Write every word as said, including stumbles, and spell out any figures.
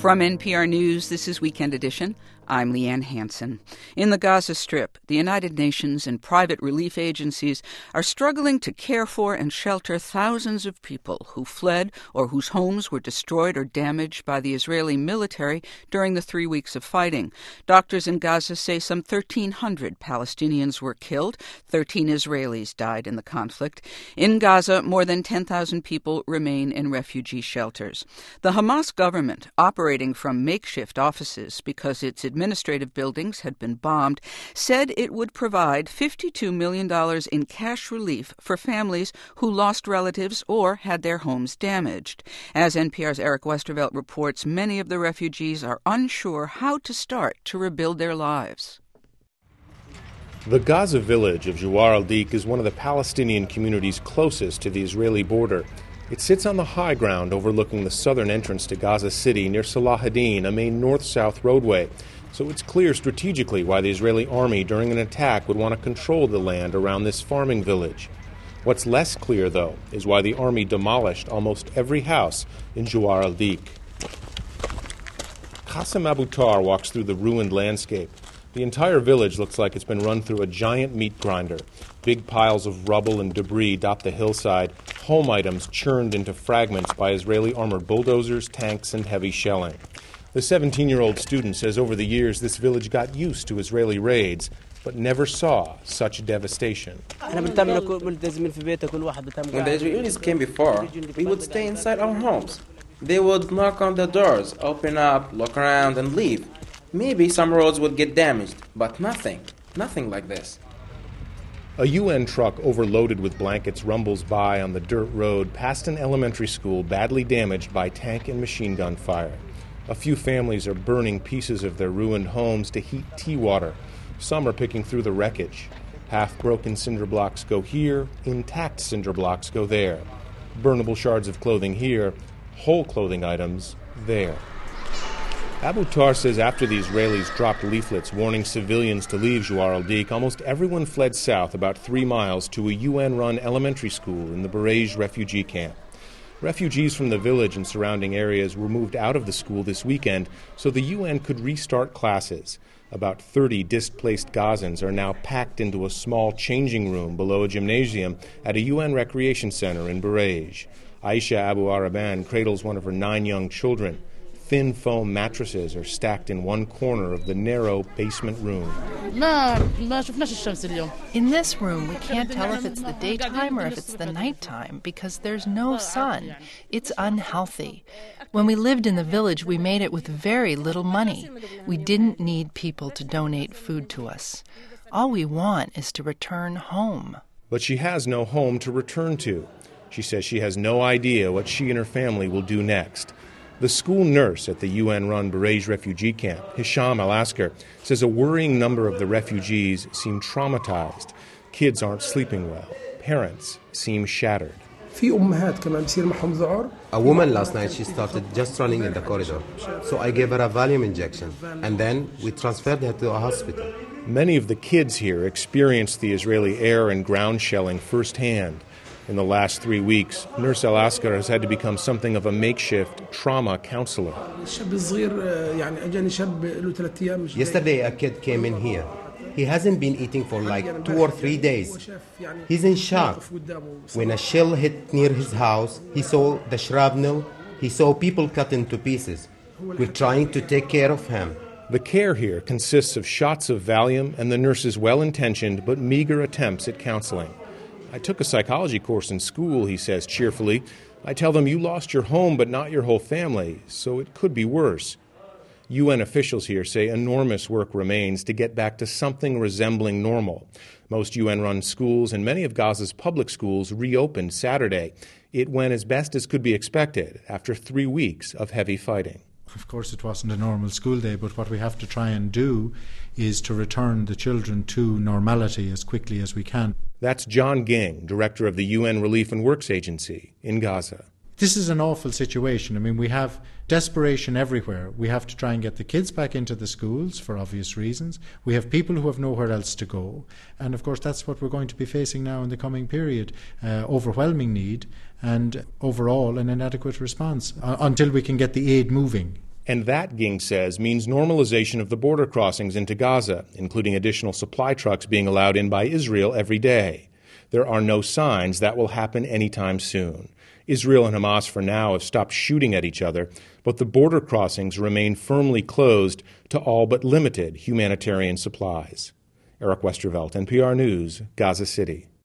From N P R News, this is Weekend Edition. I'm Leanne Hansen. In the Gaza Strip, the United Nations and private relief agencies are struggling to care for and shelter thousands of people who fled or whose homes were destroyed or damaged by the Israeli military during the three weeks of fighting. Doctors in Gaza say some thirteen hundred Palestinians were killed. thirteen Israelis died in the conflict. In Gaza, more than ten thousand people remain in refugee shelters. The Hamas government, operating from makeshift offices because its administrative buildings had been bombed, said it would provide fifty-two million dollars in cash relief for families who lost relatives or had their homes damaged. As N P R's Eric Westervelt reports, many of the refugees are unsure how to start to rebuild their lives. The Gaza village of Jawar al-Dik is one of the Palestinian communities closest to the Israeli border. It sits on the high ground overlooking the southern entrance to Gaza City near Salah ad-Din, a main north-south roadway. So it's clear strategically why the Israeli army during an attack would want to control the land around this farming village. What's less clear, though, is why the army demolished almost every house in Jawar al-Dik. Qasim Abu Tar walks through the ruined landscape. The entire village looks like it's been run through a giant meat grinder. Big piles of rubble and debris dot the hillside, home items churned into fragments by Israeli armored bulldozers, tanks, and heavy shelling. The seventeen-year-old student says over the years this village got used to Israeli raids, but never saw such devastation. When the Israelis came before, we would stay inside our homes. They would knock on the doors, open up, look around, and leave. Maybe some roads would get damaged, but nothing, nothing like this. A U N truck overloaded with blankets rumbles by on the dirt road past an elementary school badly damaged by tank and machine gun fire. A few families are burning pieces of their ruined homes to heat tea water. Some are picking through the wreckage. Half-broken cinder blocks go here, intact cinder blocks go there. Burnable shards of clothing here, whole clothing items there. Abu Tar says after the Israelis dropped leaflets warning civilians to leave Jawar al-Dik, almost everyone fled south about three miles to a U N-run elementary school in the Barej refugee camp. Refugees from the village and surrounding areas were moved out of the school this weekend so the U N could restart classes. About thirty displaced Gazans are now packed into a small changing room below a gymnasium at a U N recreation center in Barej. Aisha Abu Araban cradles one of her nine young children. Thin foam mattresses are stacked in one corner of the narrow basement room. In this room, we can't tell if it's the daytime or if it's the nighttime because there's no sun. It's unhealthy. When we lived in the village, we made it with very little money. We didn't need people to donate food to us. All we want is to return home. But she has no home to return to. She says she has no idea what she and her family will do next. The school nurse at the U N-run Barej refugee camp, Hisham Al-Asker, says a worrying number of the refugees seem traumatized. Kids aren't sleeping well. Parents seem shattered. A woman last night, she started just running in the corridor. So I gave her a Valium injection, and then we transferred her to a hospital. Many of the kids here experienced the Israeli air and ground shelling firsthand. In the last three weeks, Nurse Al-Asker has had to become something of a makeshift trauma counselor. Yesterday, a kid came in here. He hasn't been eating for like two or three days. He's in shock. When a shell hit near his house, he saw the shrapnel. He saw people cut into pieces. We're trying to take care of him. The care here consists of shots of Valium and the nurse's well-intentioned but meager attempts at counseling. I took a psychology course in school, he says cheerfully. I tell them you lost your home but not your whole family, so it could be worse. U N officials here say enormous work remains to get back to something resembling normal. Most U N-run schools and many of Gaza's public schools reopened Saturday. It went as best as could be expected after three weeks of heavy fighting. Of course, it wasn't a normal school day, but what we have to try and do is to return the children to normality as quickly as we can. That's John Ging, director of the U N Relief and Works Agency in Gaza. This is an awful situation. I mean, we have desperation everywhere. We have to try and get the kids back into the schools for obvious reasons. We have people who have nowhere else to go. And, of course, that's what we're going to be facing now in the coming period. Uh, overwhelming need and overall an inadequate response uh, until we can get the aid moving. And that, Ging says, means normalization of the border crossings into Gaza, including additional supply trucks being allowed in by Israel every day. There are no signs that will happen anytime soon. Israel and Hamas for now have stopped shooting at each other, but the border crossings remain firmly closed to all but limited humanitarian supplies. Eric Westervelt, N P R News, Gaza City.